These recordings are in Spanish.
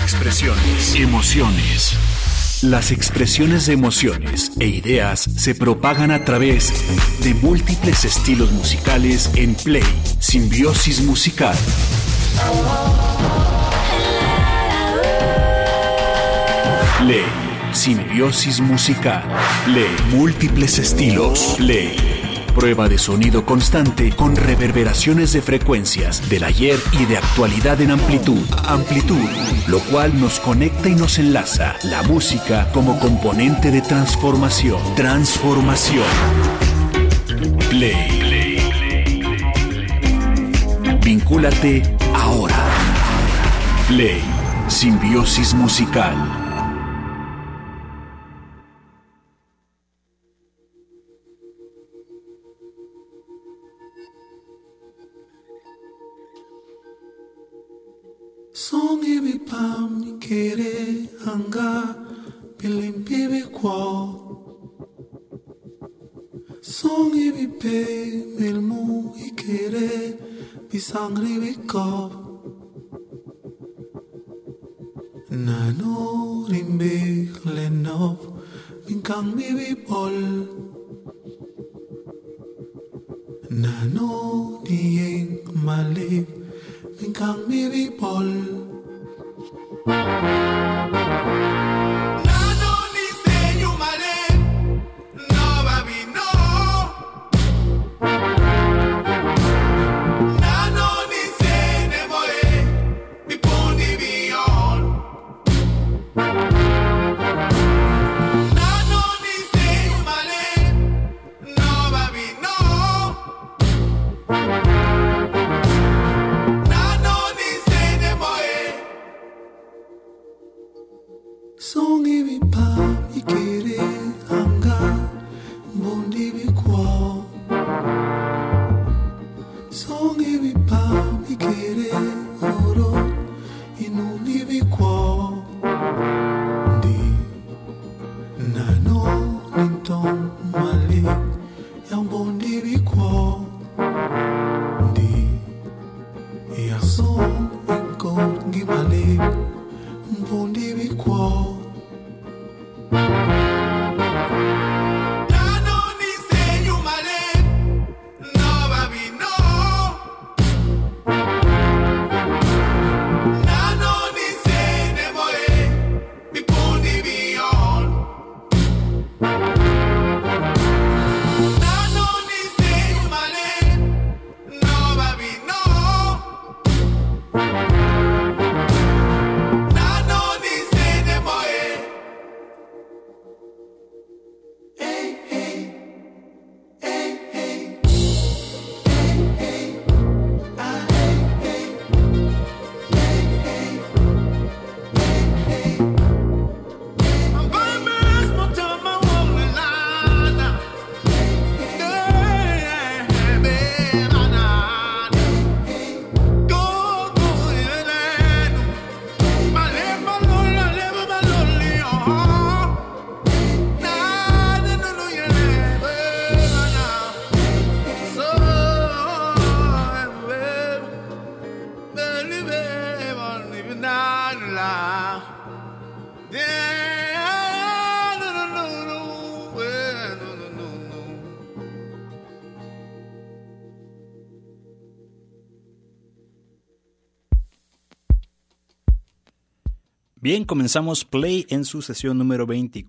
expresiones, emociones. Las expresiones de emociones e ideas se propagan a través de múltiples estilos musicales en Play, Simbiosis Musical. Play, Simbiosis Musical. Play, múltiples estilos. Play, prueba de sonido constante con reverberaciones de frecuencias del ayer y de actualidad en amplitud. Amplitud, lo cual nos conecta y nos enlaza. La música como componente de transformación. Transformación. Play. Vincúlate ahora. Play, Simbiosis Musical. Song ibi pam ni kere anga pilim pibi kwa. Song ibi pe milmu ikere bisangri bikop. Nano rimbe lenop binkang bibi pol. Nano diyeng malip binkang bibi pol. Nano ni seyu male, no babi no. Nano ni se ne moe, mi poni bion. Nano ni seyu male, no babi no. Song ibi pa ikere anga bondi bi kwa. Song ibi pa ikere oro inuni bi kwa. Di nano ninton mali yang bondi bi kwa. Di yason inkor gimali bondi bi kwa. Bien, comenzamos Play en su sesión número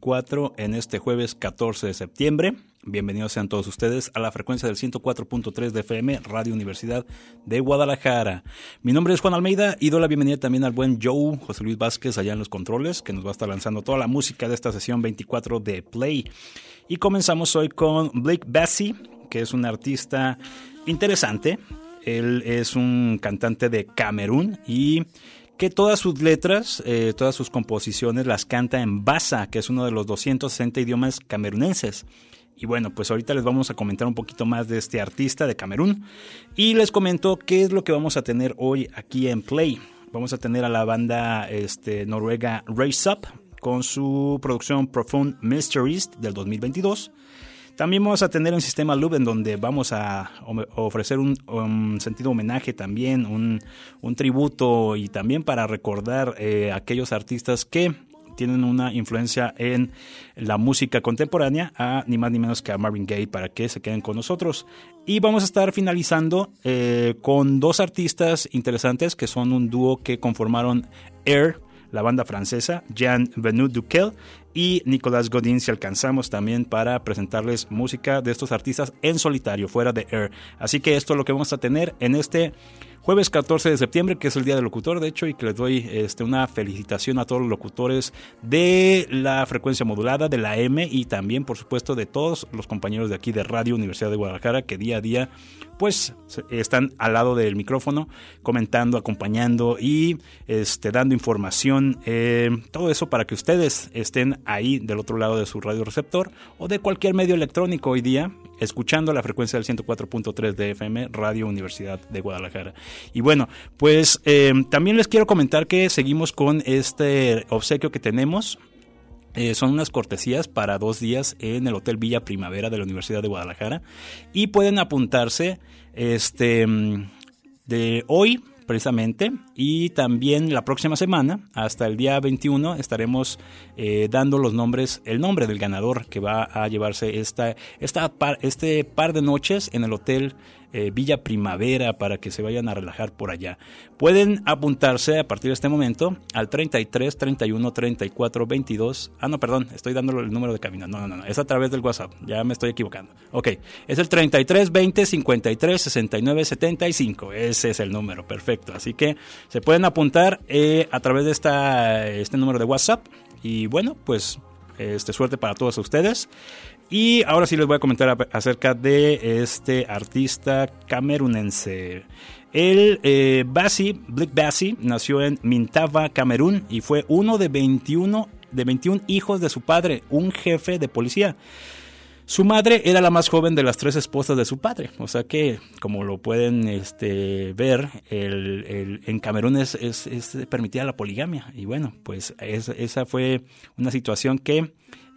24 en este jueves 14 de septiembre. Bienvenidos sean todos ustedes a la frecuencia del 104.3 de FM, Radio Universidad de Guadalajara. Mi nombre es Juan Almeida y doy la bienvenida también al buen Joe, José Luis Vázquez, allá en los controles, que nos va a estar lanzando toda la música de esta sesión 24 de Play. Y comenzamos hoy con Blake Bassi, que es un artista interesante. Él es un cantante de Camerún y que todas sus letras, todas sus composiciones las canta en Bassa, que es uno de los 260 idiomas camerunenses. Y bueno, pues ahorita les vamos a comentar un poquito más de este artista de Camerún. Y les comento qué es lo que vamos a tener hoy aquí en Play. Vamos a tener a la banda noruega Raise Up con su producción Profound Mysteries del 2022. También vamos a tener un sistema loop en donde vamos a ofrecer un sentido homenaje también, un tributo y también para recordar aquellos artistas que tienen una influencia en la música contemporánea, ni más ni menos que a Marvin Gaye, para que se queden con nosotros. Y vamos a estar finalizando con dos artistas interesantes que son un dúo que conformaron Air, la banda francesa, Jean-Venu Duquel y Nicolas Godin, si alcanzamos también para presentarles música de estos artistas en solitario, fuera de Air. Así que esto es lo que vamos a tener en este jueves 14 de septiembre, que es el Día del Locutor, de hecho, y que les doy una felicitación a todos los locutores de la frecuencia modulada, de la M, y también, por supuesto, de todos los compañeros de aquí de Radio Universidad de Guadalajara, que día a día, pues, están al lado del micrófono, comentando, acompañando y dando información, todo eso para que ustedes estén ahí del otro lado de su radio receptor o de cualquier medio electrónico hoy día, escuchando la frecuencia del 104.3 de FM, Radio Universidad de Guadalajara. Y bueno, pues también les quiero comentar que seguimos con este obsequio que tenemos. Son unas cortesías para 2 días en el Hotel Villa Primavera de la Universidad de Guadalajara y pueden apuntarse de hoy precisamente, y también la próxima semana hasta el día 21 estaremos dando el nombre del ganador que va a llevarse este par de noches en el Hotel Villa Primavera, para que se vayan a relajar por allá. Pueden apuntarse a partir de este momento al 33 31 34 22. No, perdón, estoy dando el número de cabina. No, es a través del WhatsApp. Ya me estoy equivocando. Ok, es el 33 20 53 69 75. Ese es el número, perfecto. Así que se pueden apuntar a través de este número de WhatsApp. Y bueno, pues suerte para todos ustedes. Y ahora sí les voy a comentar acerca de este artista camerunense. El Blick Bassi nació en Mintava, Camerún, y fue uno de 21 hijos de su padre, un jefe de policía. Su madre era la más joven de las 3 esposas de su padre, o sea que, como lo pueden ver, en Camerún es permitida la poligamia. Y bueno, pues esa fue una situación que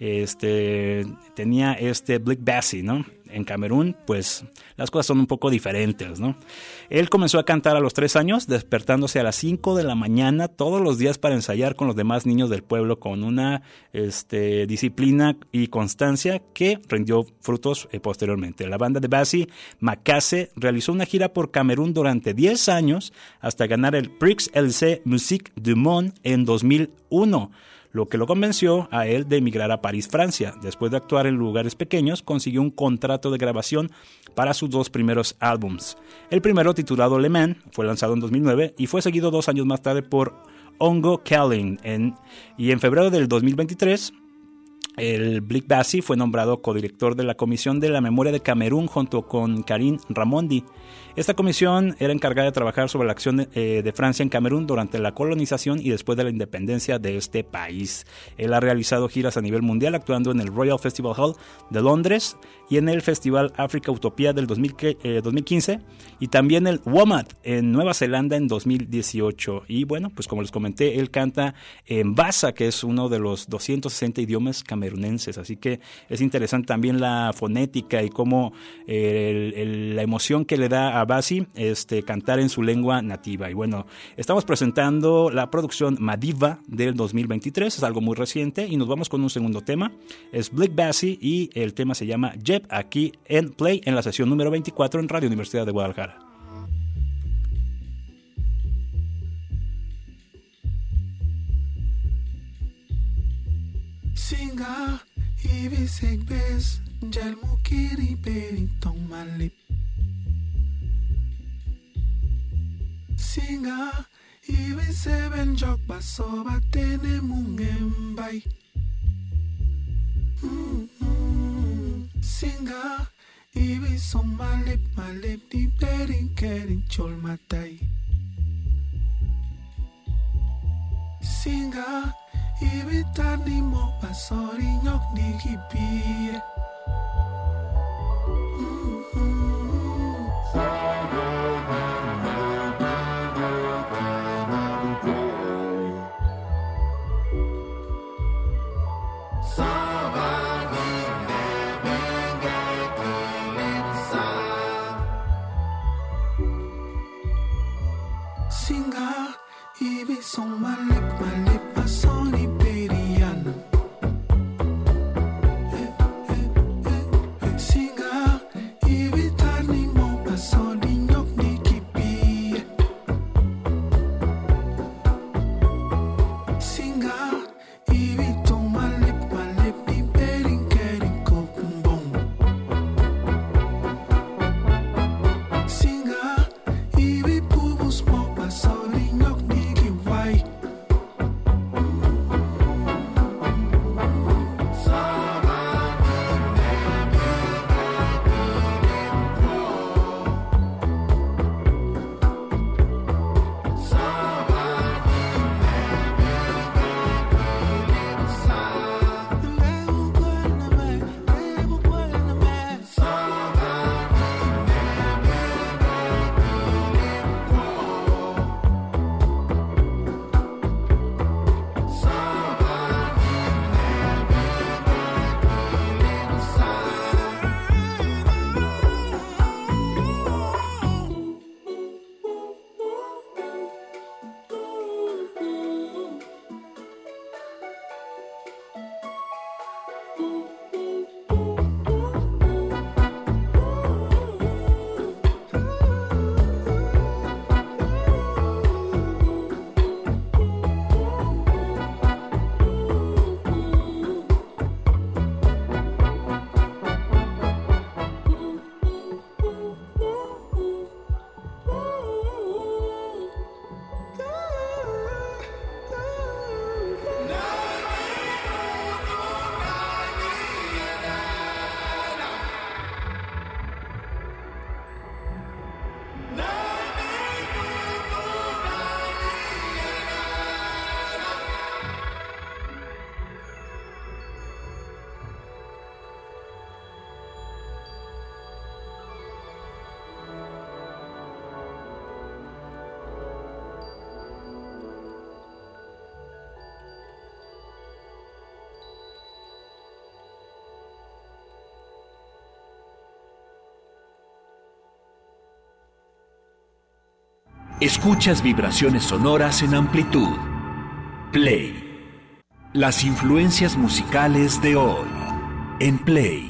tenía Blick Bassi, ¿no? En Camerún, pues las cosas son un poco diferentes, ¿no? Él comenzó a cantar a los 3 años, despertándose a las 5 de la mañana todos los días para ensayar con los demás niños del pueblo, con una disciplina y constancia que rindió frutos posteriormente. La banda de Bassi, Makase, realizó una gira por Camerún durante 10 años hasta ganar el Prix LC Musique du Monde en 2001. Lo que lo convenció a él de emigrar a París, Francia. Después de actuar en lugares pequeños, consiguió un contrato de grabación para sus 2 primeros álbums. El primero, titulado Le Mans, fue lanzado en 2009 y fue seguido 2 años más tarde por Ongo Calling. Y en febrero del 2023, el Blick Bassi fue nombrado codirector de la Comisión de la Memoria de Camerún junto con Karim Ramondi. Esta comisión era encargada de trabajar sobre la acción de Francia en Camerún durante la colonización y después de la independencia de este país. Él ha realizado giras a nivel mundial, actuando en el Royal Festival Hall de Londres y en el Festival África Utopía del 2015 y también el WOMAD en Nueva Zelanda en 2018. Y bueno, pues como les comenté, él canta en Bassa, que es uno de los 260 idiomas camerunenses, así que es interesante también la fonética y cómo la emoción que le da a Bassi cantar en su lengua nativa. Y bueno, estamos presentando la producción Madiva del 2023, es algo muy reciente, y nos vamos con un segundo tema. Es Blick Bassi y el tema se llama Jeb, aquí en Play, en la sesión número 24 en Radio Universidad de Guadalajara. Singa, ibi segbes, jal mukiri beringtong malip. Singa, ibi seven jok basoba tene mungembay. Singa, ibi song malip di bering kering chol matay. Singa, ibi tani mo pasori nyok di kipie. Somebody, baby, Escuchas vibraciones sonoras en amplitud. Play. Las influencias musicales de hoy en Play.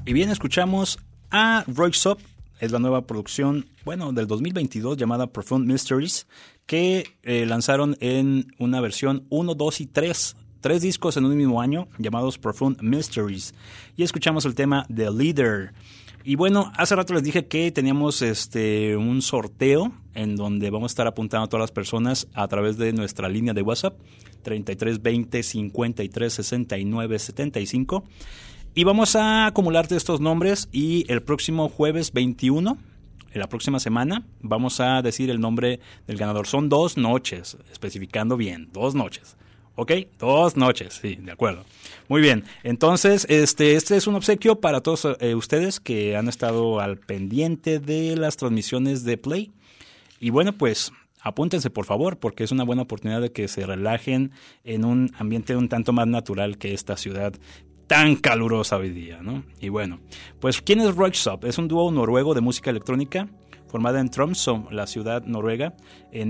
Y bien, escuchamos a Röyksopp, es la nueva producción, del 2022 llamada Profound Mysteries, que lanzaron en una versión 1, 2 y 3. 3 discos en un mismo año llamados Profound Mysteries. Y escuchamos el tema The Leader. Y bueno, hace rato les dije que teníamos un sorteo en donde vamos a estar apuntando a todas las personas a través de nuestra línea de WhatsApp 33 20 53 69 75. Y vamos a acumularte estos nombres y el próximo jueves 21, en la próxima semana, vamos a decir el nombre del ganador. Son 2 noches, especificando bien, 2 noches. ¿Ok? 2 noches, sí, de acuerdo. Muy bien, entonces este es un obsequio para todos ustedes que han estado al pendiente de las transmisiones de Play. Y bueno, pues apúntense por favor, porque es una buena oportunidad de que se relajen en un ambiente un tanto más natural que esta ciudad tan calurosa hoy día, ¿no? Y bueno, pues ¿quién es Röyksopp? Es un dúo noruego de música electrónica formada en Tromsø, la ciudad noruega, en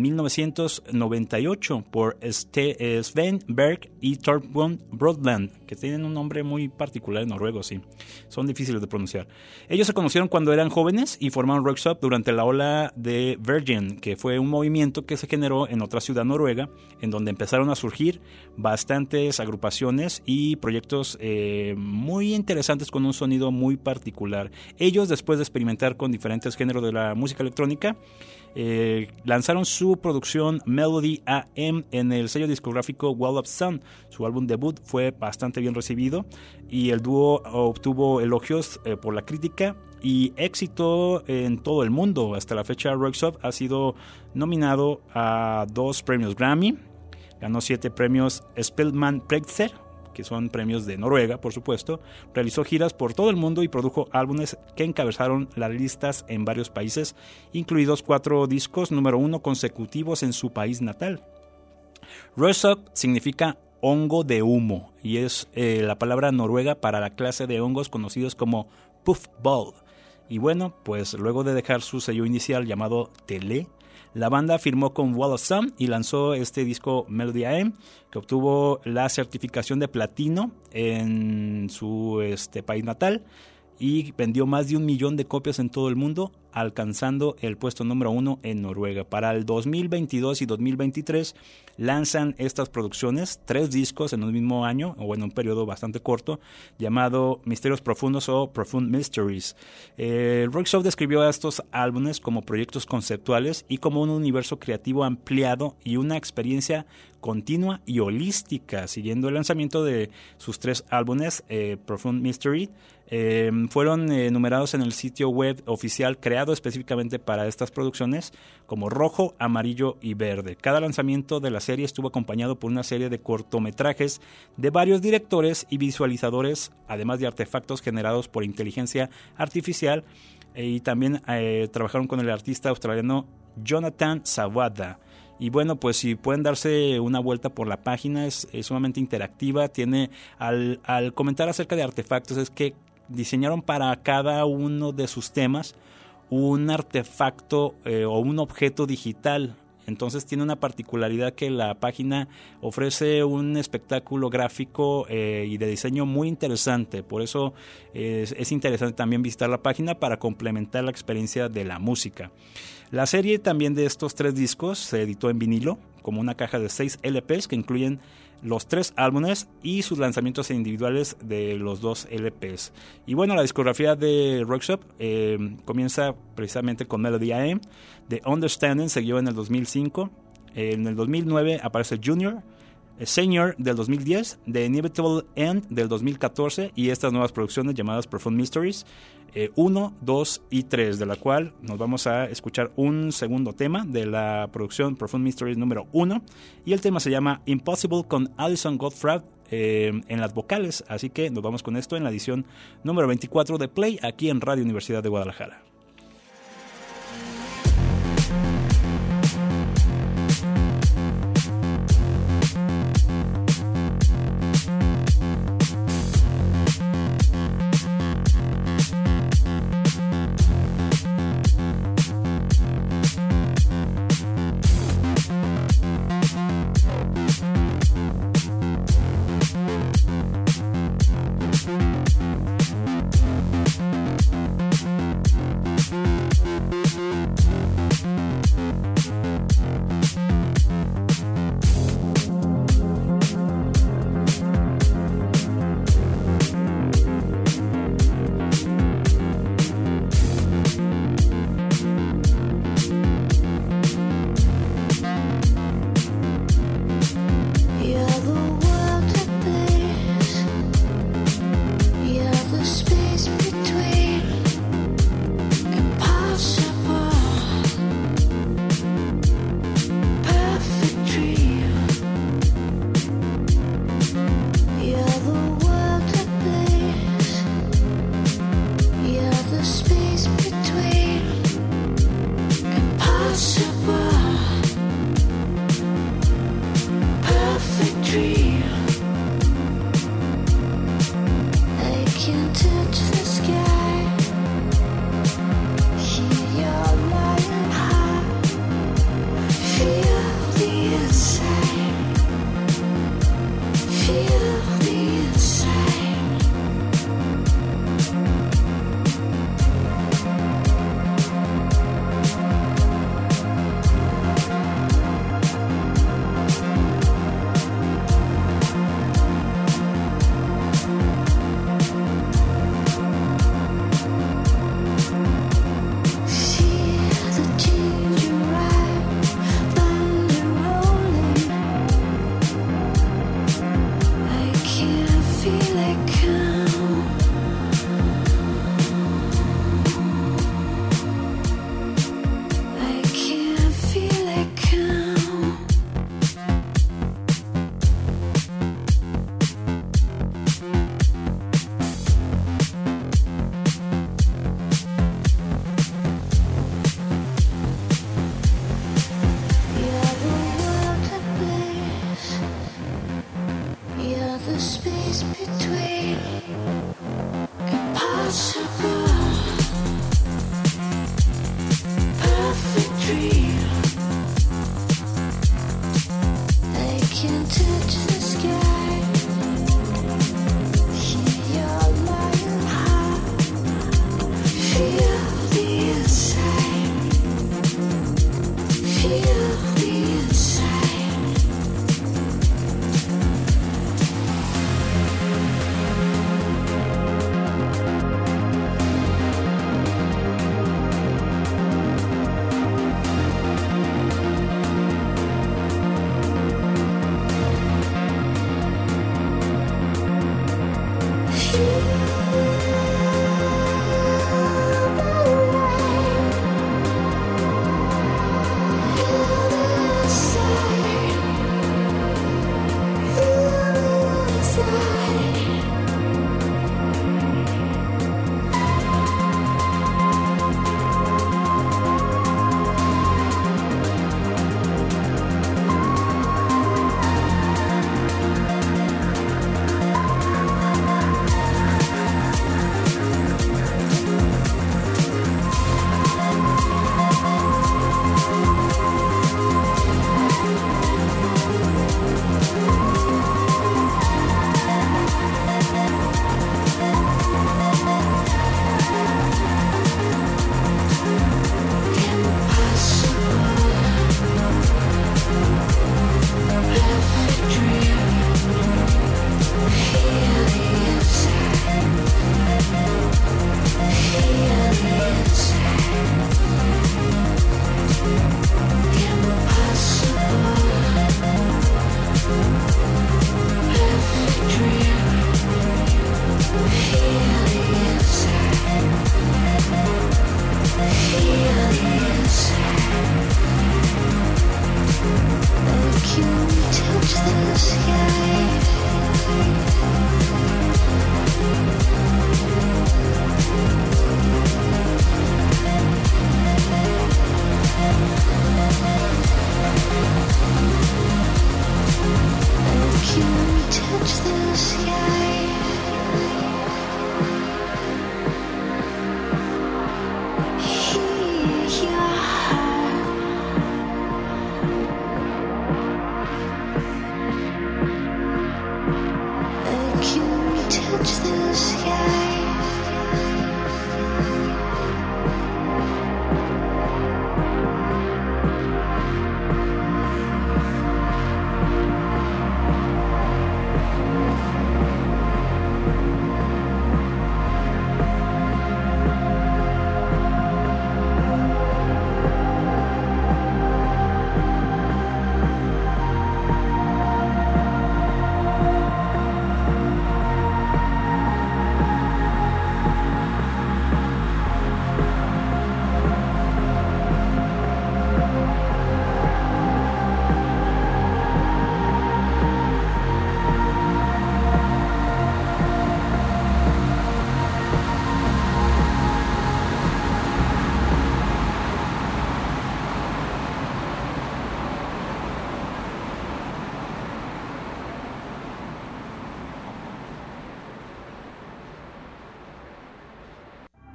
1998 por Sven Berg y Torbjørn Brodland, que tienen un nombre muy particular en noruego, sí. Son difíciles de pronunciar. Ellos se conocieron cuando eran jóvenes y formaron Röyksopp durante la ola de Virgin, que fue un movimiento que se generó en otra ciudad noruega, en donde empezaron a surgir bastantes agrupaciones y proyectos muy interesantes con un sonido muy particular. Ellos, después de experimentar con diferentes géneros de la música electrónica, lanzaron su producción Melody AM en el sello discográfico Wall of Sun. Su álbum debut fue bastante bien recibido y el dúo obtuvo elogios por la crítica y éxito en todo el mundo. Hasta la fecha, Röyksopp ha sido nominado a 2 premios Grammy, ganó 7 premios Spellemannpriser, que son premios de Noruega, por supuesto. Realizó giras por todo el mundo y produjo álbumes que encabezaron las listas en varios países, incluidos 4 discos número 1 consecutivos en su país natal. Röyksopp significa hongo de humo y es la palabra noruega para la clase de hongos conocidos como puffball. Y bueno, pues luego de dejar su sello inicial llamado Tele, la banda firmó con Wall of Sun y lanzó este disco Melody AM, que obtuvo la certificación de platino en su país natal y vendió más de 1 millón de copias en todo el mundo, alcanzando el puesto número 1 en Noruega. Para el 2022 y 2023 lanzan estas producciones, 3 discos en un mismo año, o en un periodo bastante corto, llamado Misterios Profundos o Profound Mysteries. Röyksopp describió a estos álbumes como proyectos conceptuales y como un universo creativo ampliado y una experiencia continua y holística. Siguiendo el lanzamiento de sus 3 álbumes, Profound Mystery, fueron numerados en el sitio web oficial creado específicamente para estas producciones como rojo, amarillo y verde. Cada lanzamiento de la serie estuvo acompañado por una serie de cortometrajes de varios directores y visualizadores, además de artefactos generados por inteligencia artificial, y también trabajaron con el artista australiano Jonathan Sawada. Y bueno, pues si pueden darse una vuelta por la página, es sumamente interactiva. Tiene, al comentar acerca de artefactos, es que diseñaron para cada uno de sus temas un artefacto o un objeto digital. Entonces tiene una particularidad que la página ofrece un espectáculo gráfico y de diseño muy interesante. Por eso es interesante también visitar la página para complementar la experiencia de la música. La serie también de estos 3 discos se editó en vinilo, como una caja de 6 LPs que incluyen los 3 álbumes y sus lanzamientos individuales de los 2 LPs. Y bueno, la discografía de Röyksopp comienza precisamente con Melody AM. The Understanding siguió en el 2005. En el 2009 aparece Junior, Senior del 2010, The Inevitable End del 2014 y estas nuevas producciones llamadas Profound Mysteries 1, 2 y 3, de la cual nos vamos a escuchar un segundo tema de la producción Profound Mysteries número 1 y el tema se llama Impossible con Alison Gottfried en las vocales, así que nos vamos con esto en la edición número 24 de Play aquí en Radio Universidad de Guadalajara.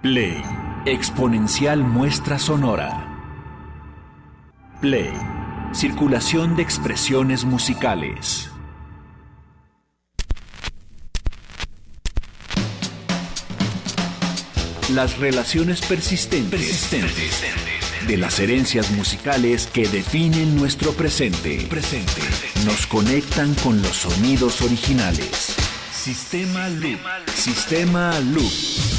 Play, exponencial muestra sonora. Play, circulación de expresiones musicales. Las relaciones persistentes de las herencias musicales que definen nuestro presente. Nos conectan con los sonidos originales. Sistema Loop. Sistema Loop.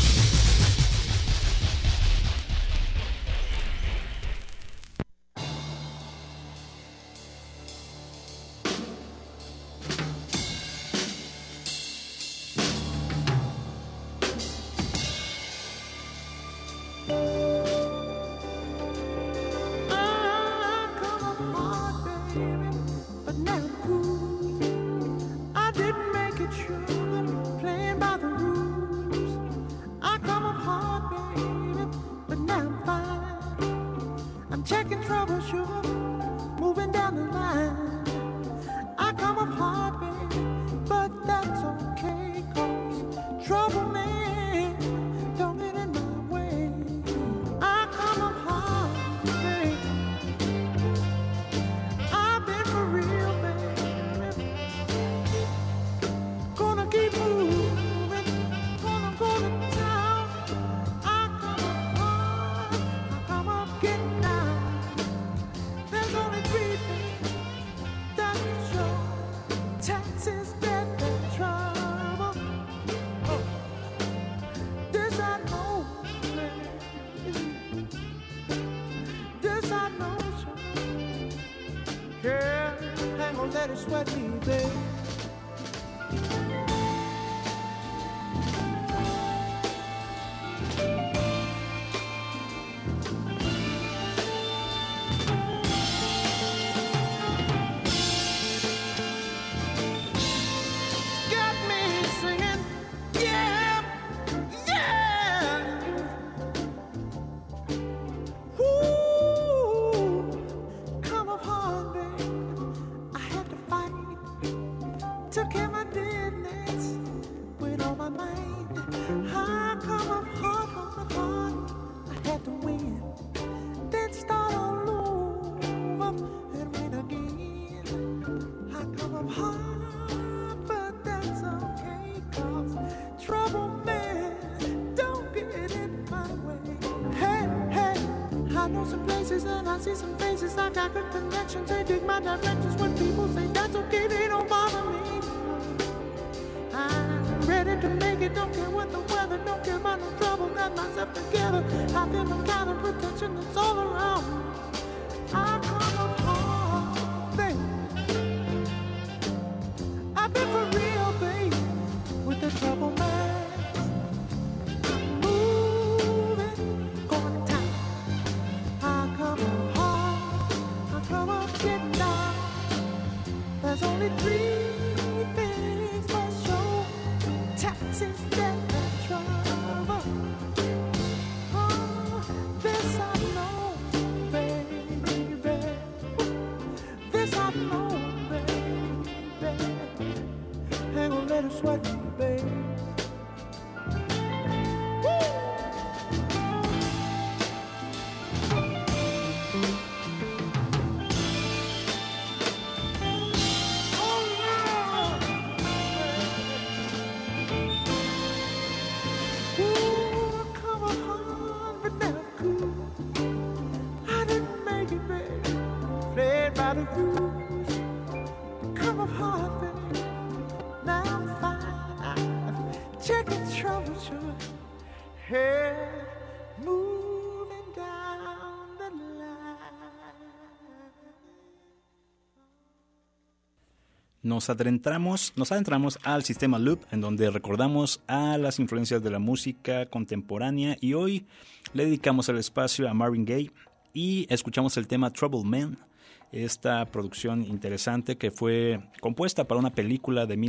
Nos adentramos al sistema Loop, en donde recordamos a las influencias de la música contemporánea, y hoy le dedicamos el espacio a Marvin Gaye y escuchamos el tema Trouble Man, esta producción interesante que fue compuesta para una película de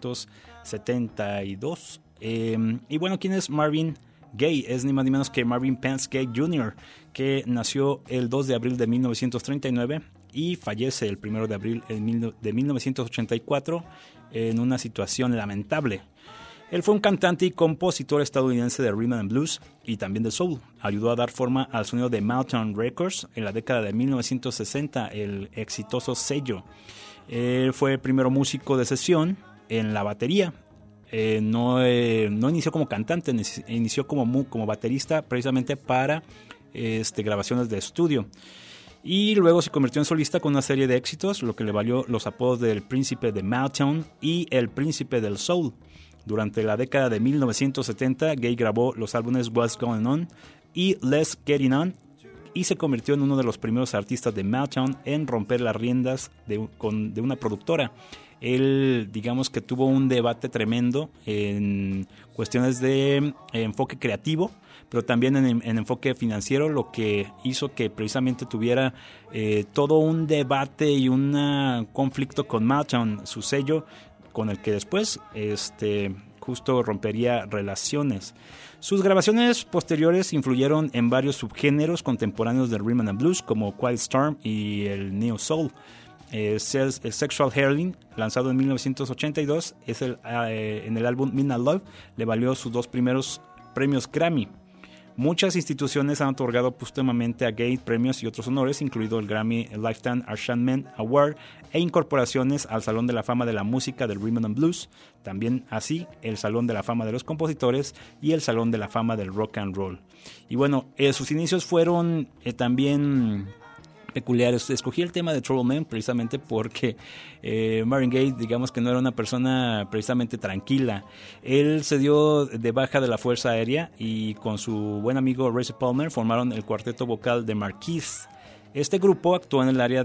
1972. Y bueno, ¿quién es Marvin Gaye? Es ni más ni menos que Marvin Pence Gaye Jr., que nació el 2 de abril de 1939 y fallece el 1 de abril de 1984 en una situación lamentable. Él fue un cantante y compositor estadounidense de rhythm and blues y también de soul. Ayudó a dar forma al sonido de Motown Records en la década de 1960, el exitoso sello. Él fue el primer músico de sesión en la batería. No inició como cantante, inició como baterista precisamente para grabaciones de estudio. Y luego se convirtió en solista con una serie de éxitos, lo que le valió los apodos del Príncipe de Motown y el Príncipe del Soul. Durante la década de 1970, Gaye grabó los álbumes What's Going On y Let's Get It On y se convirtió en uno de los primeros artistas de Motown en romper las riendas de una productora. Él, digamos que tuvo un debate tremendo en cuestiones de enfoque creativo, pero también en enfoque financiero, lo que hizo que precisamente tuviera todo un debate y un conflicto con Motown, su sello, con el que después justo rompería relaciones. Sus grabaciones posteriores influyeron en varios subgéneros contemporáneos del rhythm and blues, como Quiet Storm y el Neo Soul. Sexual Healing, lanzado en 1982, en el álbum Midnight Love, le valió sus 2 primeros premios Grammy. Muchas instituciones han otorgado póstumamente a Gaye premios y otros honores, incluido el Grammy Lifetime Achievement Award e incorporaciones al Salón de la Fama de la Música del Rhythm and Blues, también así el Salón de la Fama de los Compositores y el Salón de la Fama del Rock and Roll. Y bueno, sus inicios fueron también peculiares. Escogí el tema de Trouble Man precisamente porque Marvin Gaye, digamos que no era una persona precisamente tranquila. Él se dio de baja de la Fuerza Aérea y con su buen amigo Razor Palmer formaron el cuarteto vocal de Marquis. Este grupo actuó en el área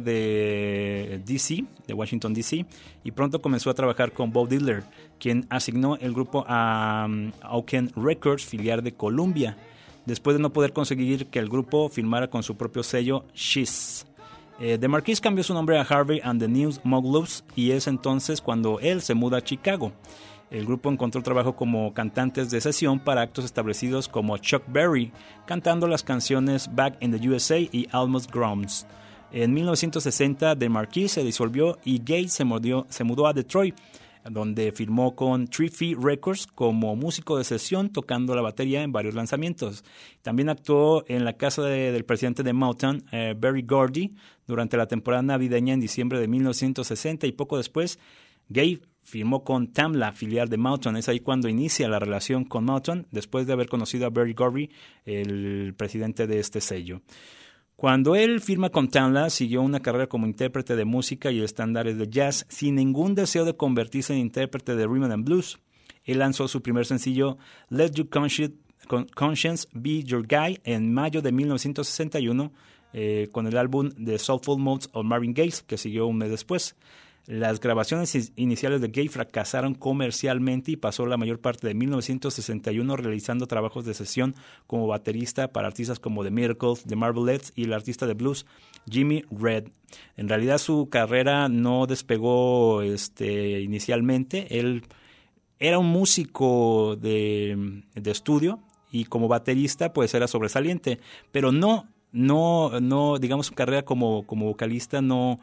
de DC, de Washington DC, y pronto comenzó a trabajar con Bob Dylan, quien asignó el grupo a Auken Records, filial de Columbia, después de no poder conseguir que el grupo firmara con su propio sello She's. The Marquis cambió su nombre a Harvey and the New Muggles y es entonces cuando él se muda a Chicago. El grupo encontró trabajo como cantantes de sesión para actos establecidos como Chuck Berry, cantando las canciones Back in the USA y Almost Grounds. En 1960, The Marquis se disolvió y Gaye se mudó a Detroit, donde firmó con 3 Feet Records como músico de sesión, tocando la batería en varios lanzamientos. También actuó en la casa del presidente de Motown, Berry Gordy, durante la temporada navideña en diciembre de 1960, y poco después Gaye firmó con Tamla, filial de Motown. Es ahí cuando inicia la relación con Motown, después de haber conocido a Berry Gordy, el presidente de este sello. Cuando él firma con Tamla, siguió una carrera como intérprete de música y estándares de jazz, sin ningún deseo de convertirse en intérprete de rhythm and blues. Él lanzó su primer sencillo, Let Your Conscience Be Your Guide, en mayo de 1961, con el álbum The Soulful Modes of Marvin Gaye, que siguió un mes después. Las grabaciones iniciales de Gaye fracasaron comercialmente y pasó la mayor parte de 1961 realizando trabajos de sesión como baterista para artistas como The Miracles, The Marvelettes y el artista de blues Jimmy Reed. En realidad su carrera no despegó inicialmente. Él era un músico de estudio y como baterista pues era sobresaliente, pero no, digamos, su carrera como vocalista no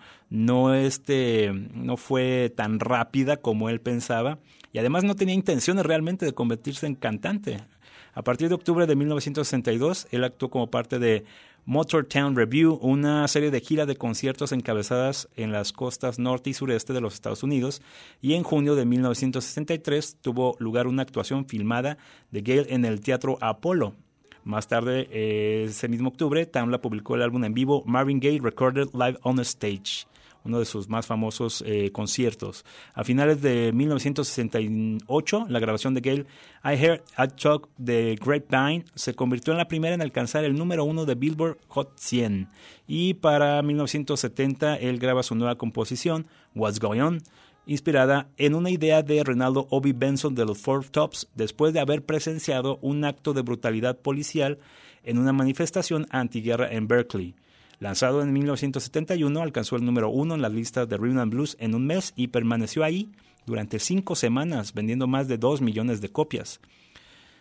fue tan rápida como él pensaba, y además no tenía intenciones realmente de convertirse en cantante. A partir de octubre de 1962, él actuó como parte de Motortown Revue, una serie de giras de conciertos encabezadas en las costas norte y sureste de los Estados Unidos, y en junio de 1963 tuvo lugar una actuación filmada de Gaye en el Teatro Apollo. Más tarde, ese mismo octubre, Tamla publicó el álbum en vivo Marvin Gaye Recorded Live on Stage, uno de sus más famosos conciertos. A finales de 1968, la grabación de Gaye, I Heard I Talk the Grapevine, se convirtió en la primera en alcanzar el número 1 de Billboard Hot 100. Y para 1970, él graba su nueva composición, What's Going On, inspirada en una idea de Renaldo Obi Benson de los Four Tops, después de haber presenciado un acto de brutalidad policial en una manifestación antiguerra en Berkeley. Lanzado en 1971, alcanzó el número 1 en las listas de Rhythm and Blues en un mes y permaneció ahí durante 5 semanas, vendiendo más de 2 millones de copias.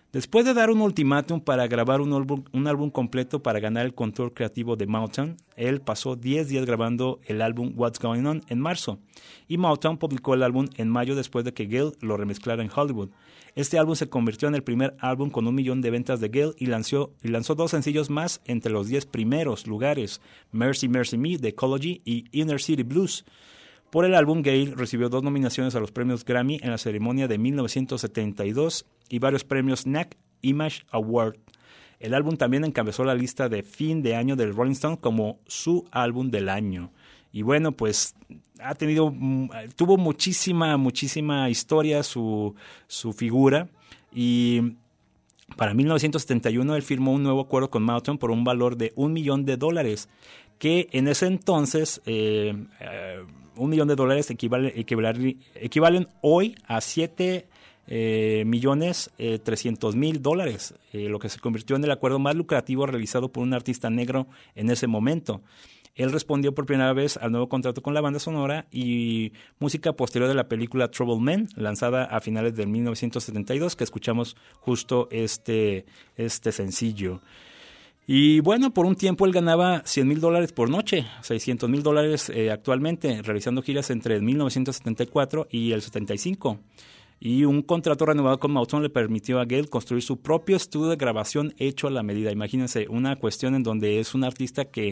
Después de dar un ultimátum para grabar un álbum completo para ganar el control creativo de Motown, él pasó 10 días grabando el álbum What's Going On en marzo, y Motown publicó el álbum en mayo después de que Gayle lo remezclara en Hollywood. Este álbum se convirtió en el primer álbum con 1 millón de ventas de Gayle y lanzó 2 sencillos más entre los 10 primeros lugares, Mercy Mercy Me de Ecology y Inner City Blues. Por el álbum, Gayle recibió 2 nominaciones a los premios Grammy en la ceremonia de 1972 y varios premios NAC Image Award. El álbum también encabezó la lista de fin de año del Rolling Stone como su álbum del año. Y bueno, pues tuvo muchísima historia su figura, y para 1971 él firmó un nuevo acuerdo con Motown por un valor de $1 millón, que en ese entonces $1 millón equivalen hoy a $7,300,000, lo que se convirtió en el acuerdo más lucrativo realizado por un artista negro en ese momento. Él respondió por primera vez al nuevo contrato con la banda sonora y música posterior de la película Trouble Men, lanzada a finales de 1972, que escuchamos justo este sencillo. Y bueno, por un tiempo él ganaba $100,000 por noche, $600,000 actualmente, realizando giras entre el 1974 y el 75. Y un contrato renovado con Motown le permitió a Gayle construir su propio estudio de grabación hecho a la medida. Imagínense, una cuestión en donde es un artista que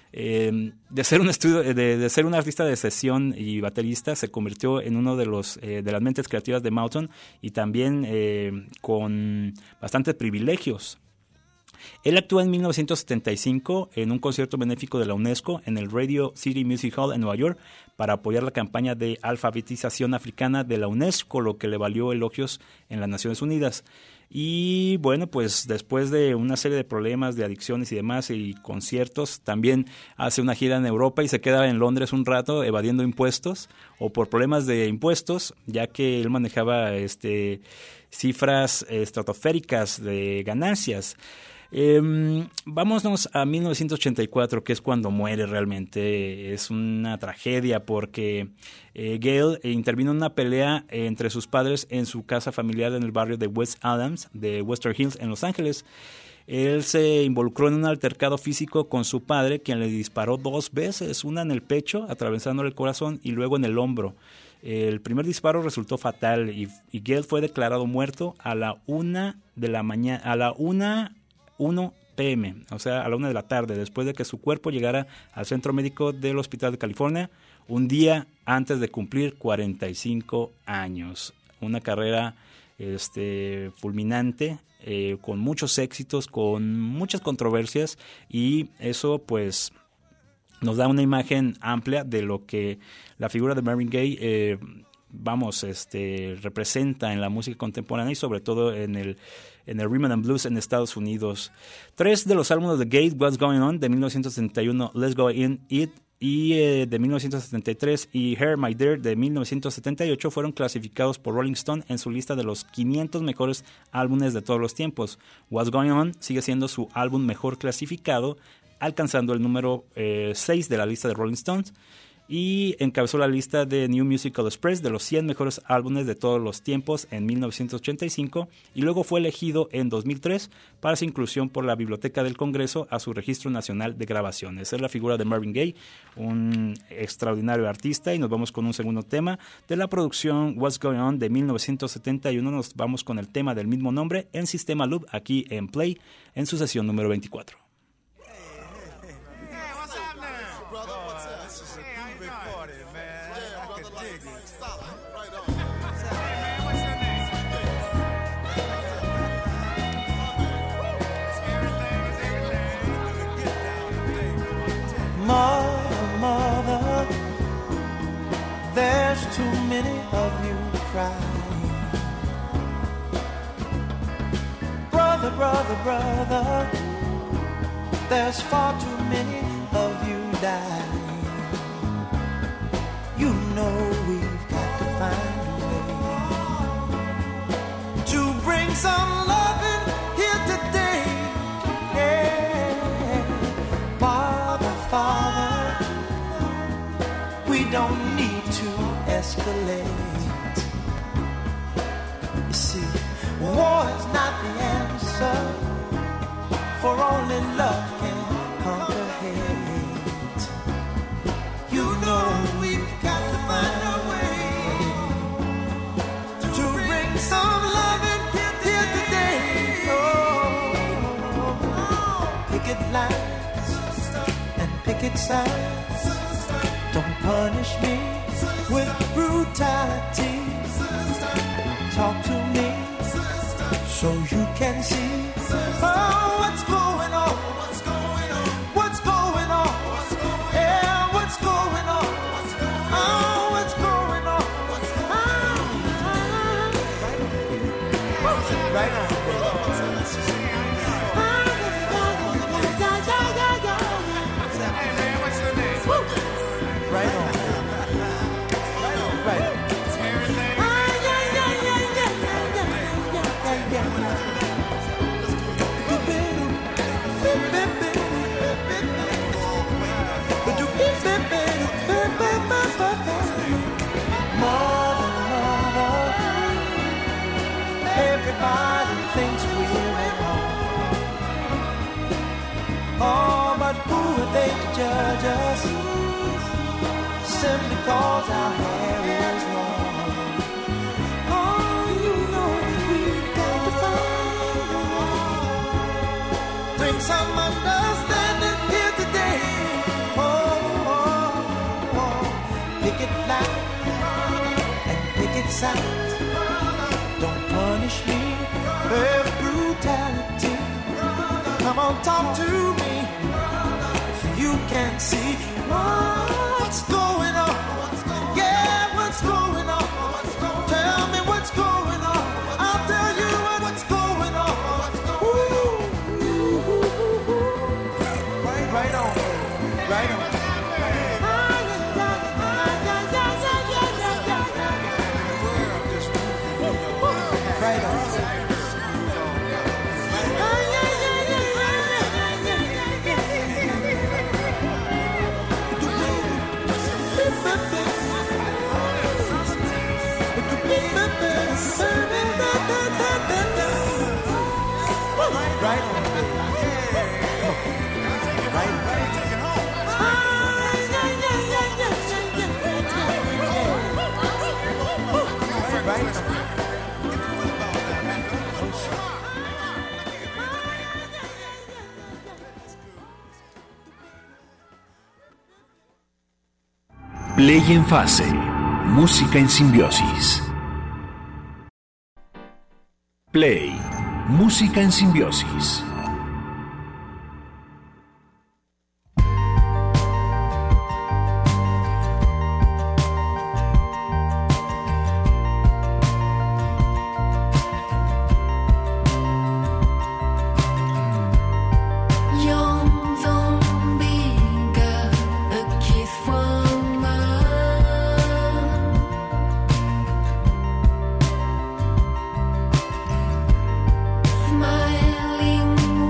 de ser un artista de sesión y baterista, se convirtió en uno de las mentes creativas de Motown, y también con bastantes privilegios. Él actuó en 1975 en un concierto benéfico de la UNESCO en el Radio City Music Hall en Nueva York para apoyar la campaña de alfabetización africana de la UNESCO, lo que le valió elogios en las Naciones Unidas. Y bueno, pues después de una serie de problemas de adicciones y demás y conciertos, también hace una gira en Europa y se queda en Londres un rato evadiendo impuestos, o por problemas de impuestos, ya que él manejaba cifras estratosféricas de ganancias. Vámonos a 1984, que es cuando muere realmente. Es una tragedia porque Gayle intervino en una pelea entre sus padres en su casa familiar en el barrio de West Adams, de Western Hills, en Los Ángeles. Él se involucró en un altercado físico con su padre, quien le disparó 2 veces, una en el pecho, atravesándole el corazón, y luego en el hombro. El primer disparo resultó fatal y Gayle fue declarado muerto a la 1 de la mañana, a la 1 p.m., o sea, a la 1 de la tarde, después de que su cuerpo llegara al centro médico del Hospital de California, un día antes de cumplir 45 años. Una carrera fulminante, con muchos éxitos, con muchas controversias, y eso pues nos da una imagen amplia de lo que la figura de Marvin Gaye representa en la música contemporánea y sobre todo en el rhythm and blues en Estados Unidos. 3 de los álbumes de Gaye, What's Going On de 1971, Let's Go In It de 1973 y Here My Dear de 1978 fueron clasificados por Rolling Stone en su lista de los 500 mejores álbumes de todos los tiempos. What's Going On sigue siendo su álbum mejor clasificado, alcanzando el número 6 de la lista de Rolling Stones, y encabezó la lista de New Musical Express de los 100 mejores álbumes de todos los tiempos en 1985, y luego fue elegido en 2003 para su inclusión por la Biblioteca del Congreso a su Registro Nacional de Grabaciones. Es la figura de Marvin Gaye, un extraordinario artista, y nos vamos con un segundo tema de la producción What's Going On de 1971. Nos vamos con el tema del mismo nombre en Sistema Loop, aquí en Play, en su sesión número 24. Mother, there's too many of you crying. Brother, brother, brother, there's far too many of you dying. You know we've got to find a way to bring some loving here today. Yeah. Father, we don't need to escalate. You see, War is not the answer, for only love can conquer hate. You know we've got to find a way to bring some love in here today. Picket lines and picket signs. Don't punish me with brutality. Talk to me so you can see what's going on. What's going on? Yeah, what's going on? Oh, what's going on? Right on. Right on. Right on. Everybody thinks we're at home. Oh, but who are they to judge us? Simply cause our hair is long. Oh, you know we've got to find. Bring some understanding here today. Picket line and picket signs. Don't punish me with brutality. Come on, talk to me so you can see what's going on. Yeah, what's going on? Tell me what's going on. I'll tell you what's going on. Right on, right on. Right on. Right on. Play en fase. Música en simbiosis. Play. Música en simbiosis. Smiling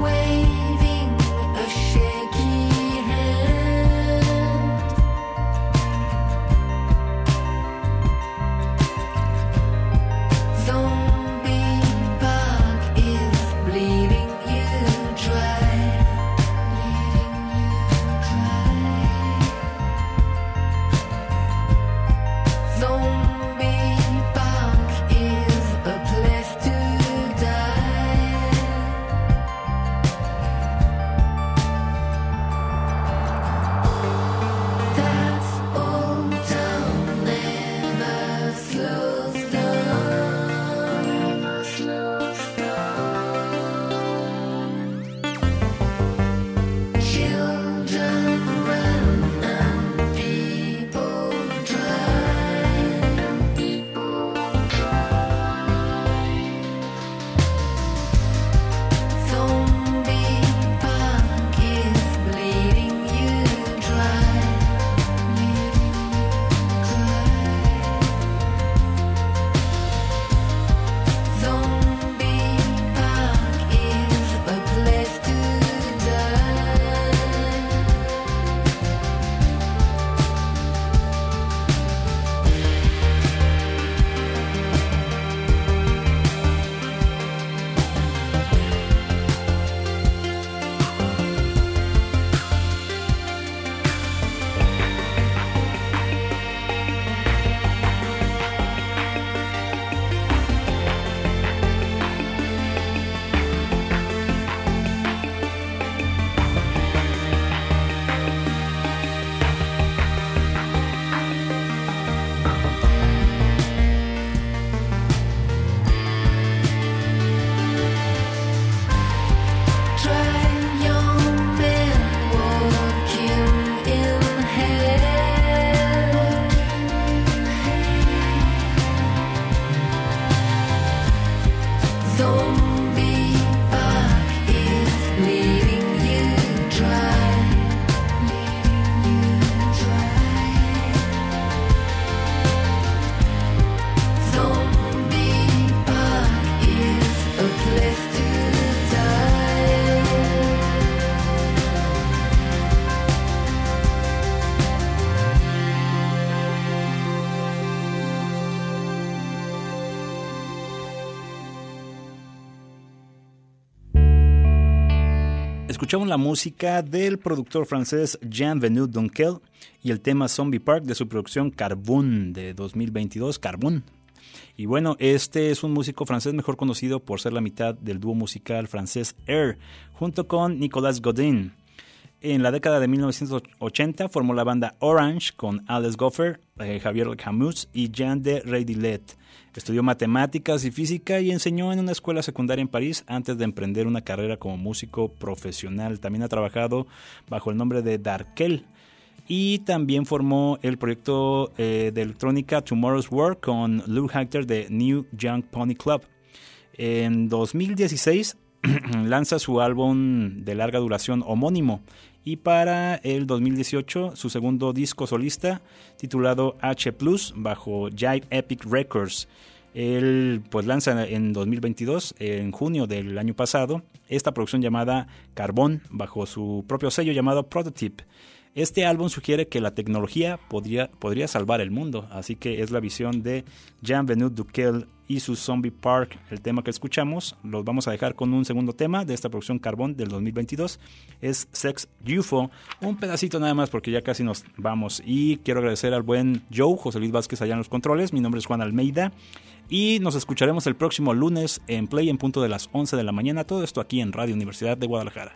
Escuchamos la música del productor francés Jean-Venu Dunkel y el tema Zombie Park de su producción Carbone de 2022, Carbone. Y bueno, este es un músico francés mejor conocido por ser la mitad del dúo musical francés Air, junto con Nicolas Godin. En la década de 1980 formó la banda Orange con Alex Goffer, Javier Camus y Jean de Redilet. Estudió matemáticas y física y enseñó en una escuela secundaria en París antes de emprender una carrera como músico profesional. También ha trabajado bajo el nombre de Darkel y también formó el proyecto de electrónica Tomorrow's Work con Lou Hector de New Young Pony Club. En 2016 lanza su álbum de larga duración homónimo y para el 2018 su segundo disco solista titulado H+, bajo Jive Epic Records. Él pues lanza en 2022, en junio del año pasado, esta producción llamada Carbone bajo su propio sello llamado Prototype. Este álbum sugiere que la tecnología podría salvar el mundo, así que es la visión de Jean-Venu Dunkel y su Zombie Park. El tema que escuchamos, los vamos a dejar con un segundo tema de esta producción Carbone del 2022, es Sex UFO, un pedacito nada más porque ya casi nos vamos. Y quiero agradecer al buen Joe, José Luis Vázquez allá en los controles, mi nombre es Juan Almeida y nos escucharemos el próximo lunes en Play en punto de las 11 de la mañana, todo esto aquí en Radio Universidad de Guadalajara.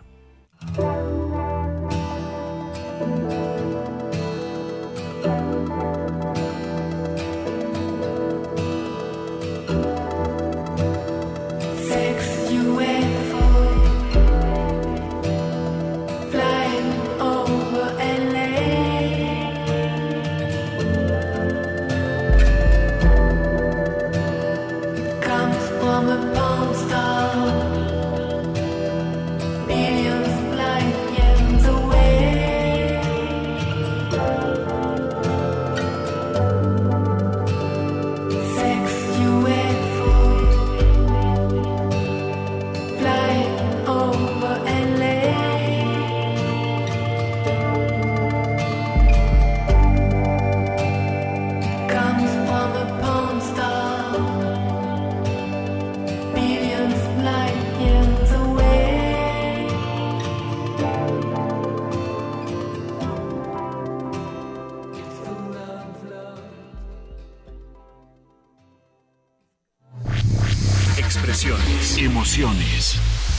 Expresiones, emociones.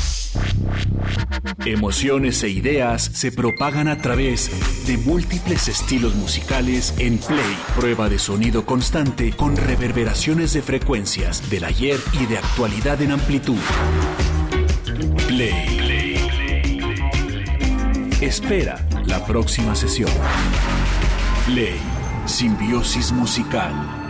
Emociones e ideas se propagan a través de múltiples estilos musicales en Play, prueba de sonido constante con reverberaciones de frecuencias del ayer y de actualidad en amplitud. Play. Espera la próxima sesión. Play, simbiosis musical.